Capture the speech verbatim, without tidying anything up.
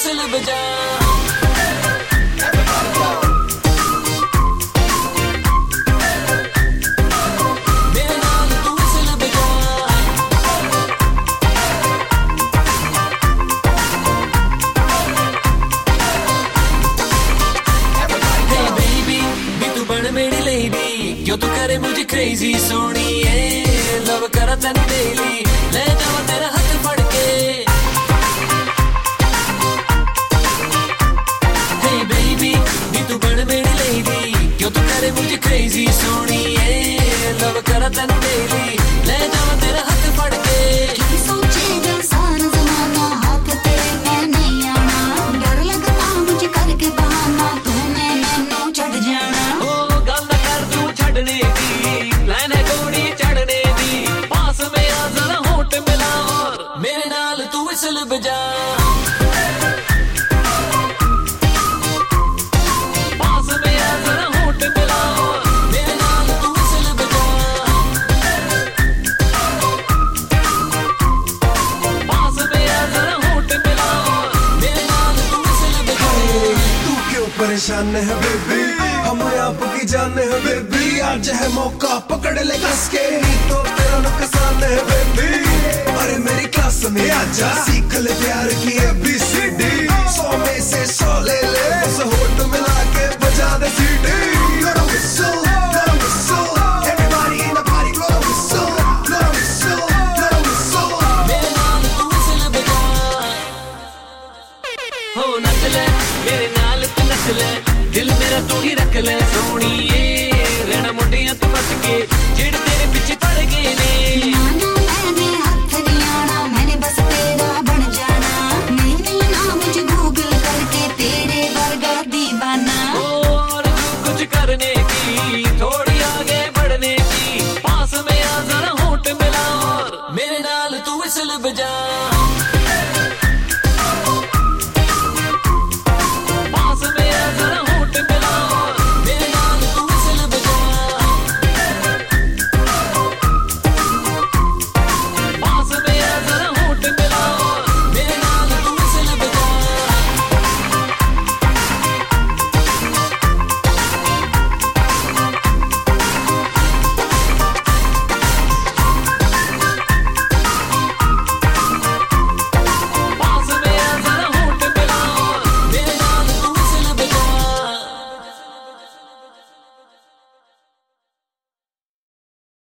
Whistle बजा। मेरे नाल तू विसल बजा। Hey baby, भी तू बन मेरी lady, क्यों तू करे मुझे crazy सोनिए, लव करा तैनू daily, ले जावा तेरा हाथ फड़ के। Hey baby, भी तू बन मेरी lady, क्यों तू करे मुझे crazy सोनिए, लव करा तैनू daily, ले जावा तेरा हाथ फड़ के। की सोचेगा सारा ज़माना, हाथ तेरे में नहीं आना, डर लगता मुझे करके बहाना, तूने मैनू छड़ जाना। ओ गल ना कर तू छड़ने दी, लाइन है गोरी चढ़ने दी, पास में आ जरा होठ मिला और मेरे नाल तू विसल बजा। पास में आ जरा होठ मिला और मेरे नाल तू विसल बजा। पास में आ जरा होठ मिला और मेरे नाल तू विसल बजा। तू क्यों परेशान है बेबी, हम आपकी जान है बेबी, आज है मौका पकड़ ले कस के, नहीं तो तेरा नुकसान है बेबी। अरे मेरी क्लास में आजा, सीख ले प्यार की ए बी सी डी, सौ में से सौ ले ले, बस होठ मिला के बजा दे सीटी। Blow the whistle, blow the whistle, everybody in the party blow the whistle, blow the whistle, blow the whistle. मेरे नाल तू विसल बजा। हो नच ले मेरे नाल तू नच ले, दिल मेरा तू ही रख ले सोनिए, रहना मुंडियां तू बच के, जेड़ तेरे पीछे पड़ गए ने। ना मैंने हाथ नहीं आना, मैंने बस तेरा बन जाना, नहीं मिलना मुझे गूगल करके तेरे वर्गा दीवाना। और तू कुछ करने की, थोड़ी आगे बढ़ने की, पास में आ जरा होठ मिला और मेरे नाल तू विसल बजा।